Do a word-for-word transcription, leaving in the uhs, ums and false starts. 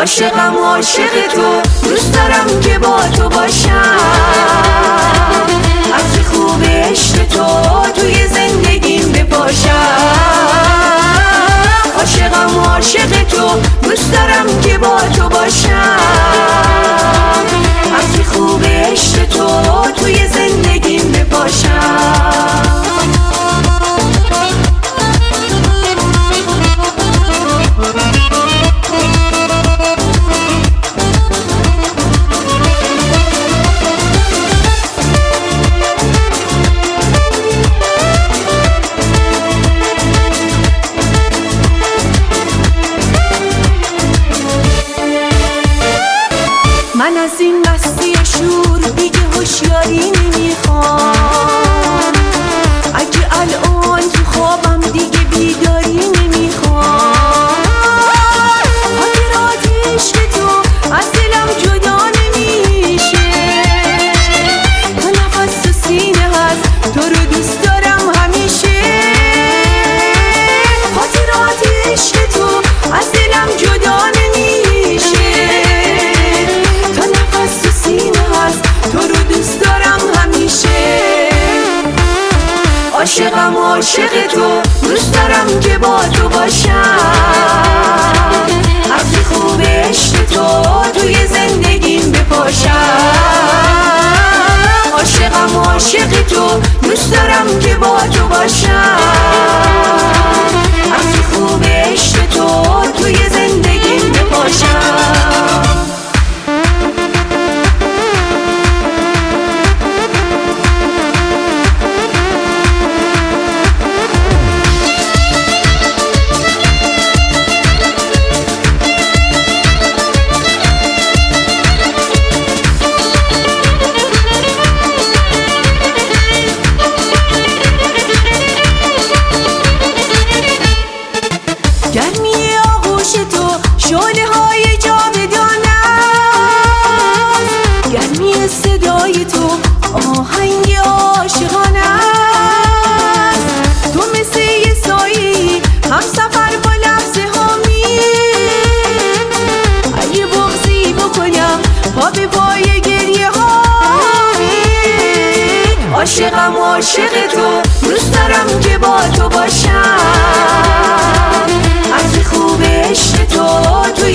عاشقم عاشق تو، دوست دارم که با تو باشم. عطر خوب عشق تو توی زندگیم بپاشم. عاشقم عاشق تو، دوست دارم که با تو باشم. عطر خوب عشق تو توی زندگیم بپاشم. من از این مستی شور دیگه هوشیاری نمیخوام. اگه الان تو خوابم دیگه بیداری نمیخوام. خاطرات عشق تو از دلم جدا نمیشه. تا نفس تو سینه هست، تو رو دوست دارم همیشه. خاطرات عشق تو از دلم جدا نمیشه. عاشقم عاشق تو، دوست دارم که با تو باشم. عطر خوب عشق تو توی زندگیم بپاشم. عاشقم عاشق تو، دوست دارم که با تو باشم. عطر خوب عشق تو توی زندگیم بپاشم. گرمی آغوش تو شعله های جاودانه است. گرمی صدای تو آهنگ عاشقانه است. تو مثل یه سایه‌ای همسفر با لحظه هامی. اگه بغضی بکنم پا به پای گریه هامی. عاشقم عاشق تو، دوست دارم که با تو باشم. عطر خوب عشق تو توی